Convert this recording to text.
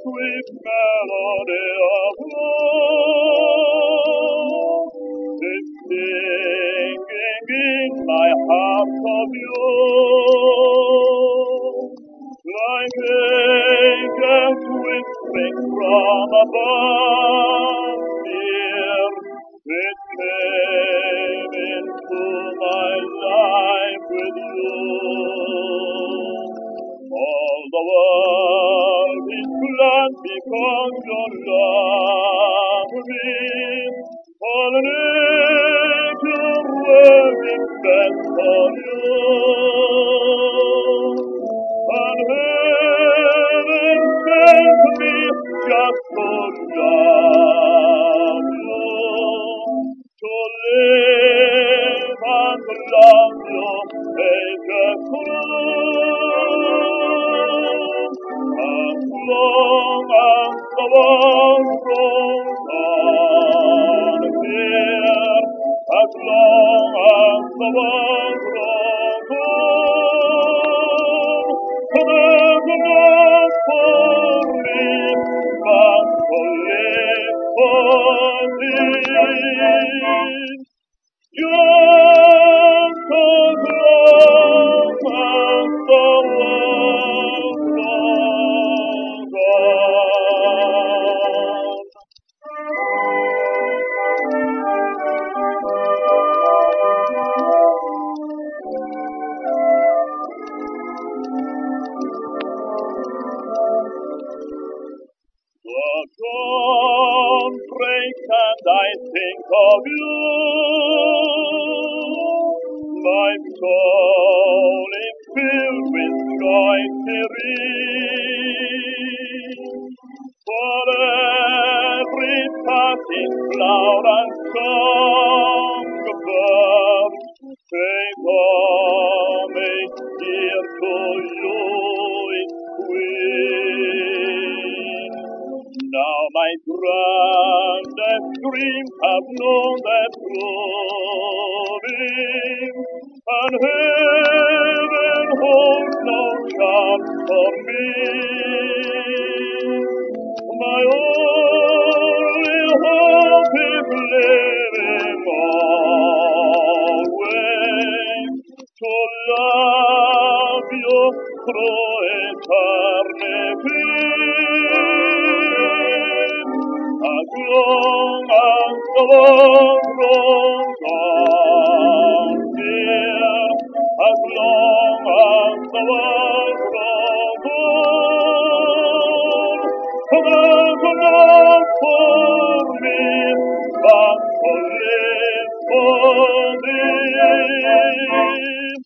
sweet melody of love is singing in my heart of you. Like angels whispering from above, dear, it came into my life with you. All the world is glad because you love me. All nature waits best for you. And heaven sent me just to love you, to live and love you, make us through. As long as the world goes on here, as long as the world goes on, there's enough for me but to live for thee. Just as long as the world goes on. The dawn breaks and I think of you. My soul is filled with joy serene. For every passing cloud and songbird take homage dear to you, its queen. Now my grandest dreams have known their proving, and heaven holds no chance for me. My only hope is living always to love you through eternity. As long as the world goes on, dear, as long as the world goes on, there's enough for me but to live for thee.